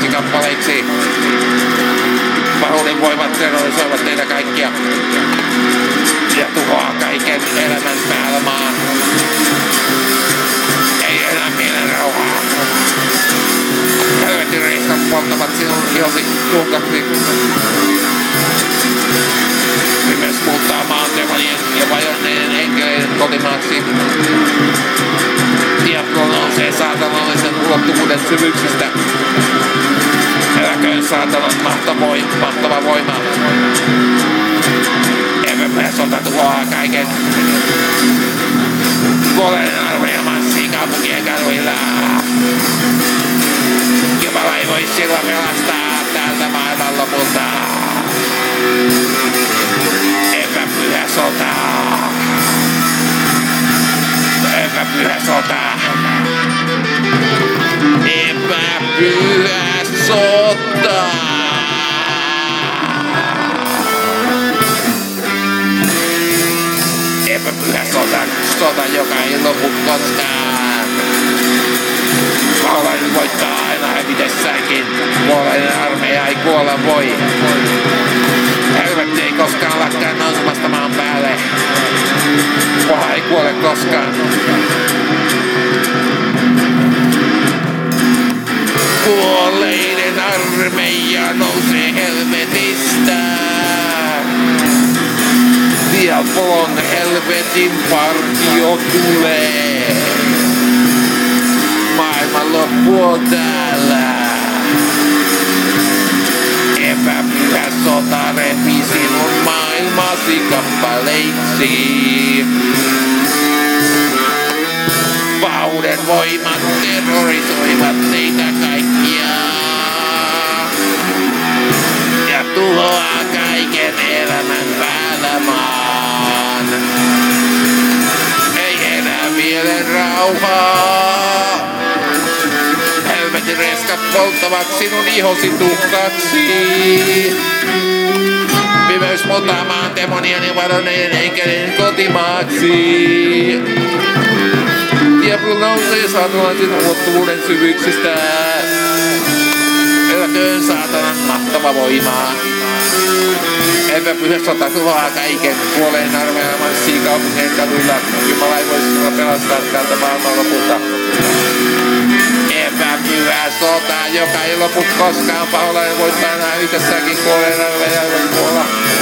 kappaleiksi. Pahuuden voimat terrorisoivat teitä kaikkia ja tuhoaa kaiken elämän päällä maan. Ei enää mielen rauhaa. Helvetin reiskat polttavat sinun ihosi tuhkaksi. Pimeys muuttaa maan demonien ja vajonneiden enkeleiden kotimaaksi. Diablo nousee saatanallisen ulottuvuuden syvyyksistä. Eläköön saatanan mahtava voima. Sota tuhoaa kaiken. Kuolleinen armeija manssii kaupunkien kaduilla. Jumala ei voi silloin pelastaa tältä maailman lopulta. Epäpyhä sota. Epäpyhä sota. Epäpyhä sota. Epäpyhä sota, joka ei lopu koskaan. Paholainen voittaa aina hävitessäänkin. Kuolleinen armeija ei kuolla voi. Helvetti ei koskaan lakkaa nousemasta maan päälle. Paha ei kuole koskaan. Kuolleiden armeija nousee helvetistä. Diabolon helvetin partio tulee. Maailman loppu on täällä. Epäpyhä sota repi sinun maailmasi kappaleiksi. Pahuuden voimat terrorisoivat teitä kaikkia. Ja tuhoaa kaiken elämän päällä maan. Ei enää mielen rauhaa. Helvetin reskat polttavat sinun ihosi tuhkaksi. Pimeys muuttaa maan demonien ja vadonneiden enkelien kotimaaksi. Diablo nousee saatanallisen ulottuvuuden syvyyksistä. Eläköön saatanan mahtava voima. Epäpyhä sota tuhoaa kaiken. Kuolleen armeijan manssii kaupunkien kaduilla. Jumala ei voi sinua pelastaa tältä maailman lopulta. Epäpyhä sota, joka ei lopu koskaan. Paholainen voittaa aina yhdessäkin. Kuolleen armeijan ei voi kuolla.